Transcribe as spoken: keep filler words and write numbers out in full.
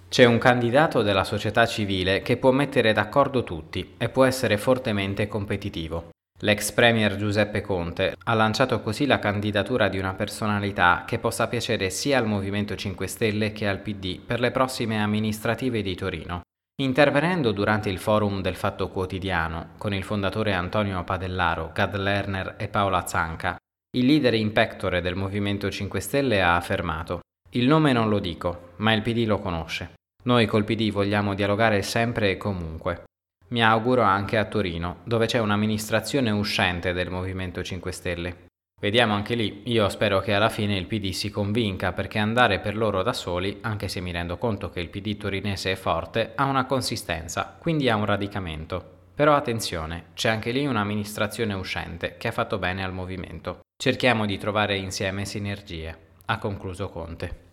C'è un candidato della società civile che può mettere d'accordo tutti e può essere fortemente competitivo. L'ex premier Giuseppe Conte ha lanciato così la candidatura di una personalità che possa piacere sia al Movimento cinque Stelle che al P D per le prossime amministrative di Torino. Intervenendo durante il forum del Fatto Quotidiano con il fondatore Antonio Padellaro, Gad Lerner e Paola Zanca, il leader in pectore del Movimento cinque Stelle ha affermato: «Il nome non lo dico, ma il P D lo conosce. Noi col P D vogliamo dialogare sempre e comunque. Mi auguro anche a Torino, dove c'è un'amministrazione uscente del Movimento cinque Stelle. Vediamo anche lì, io spero che alla fine il P D si convinca, perché andare per loro da soli, anche se mi rendo conto che il P D torinese è forte, ha una consistenza, quindi ha un radicamento. Però attenzione, c'è anche lì un'amministrazione uscente che ha fatto bene al movimento. Cerchiamo di trovare insieme sinergie», ha concluso Conte.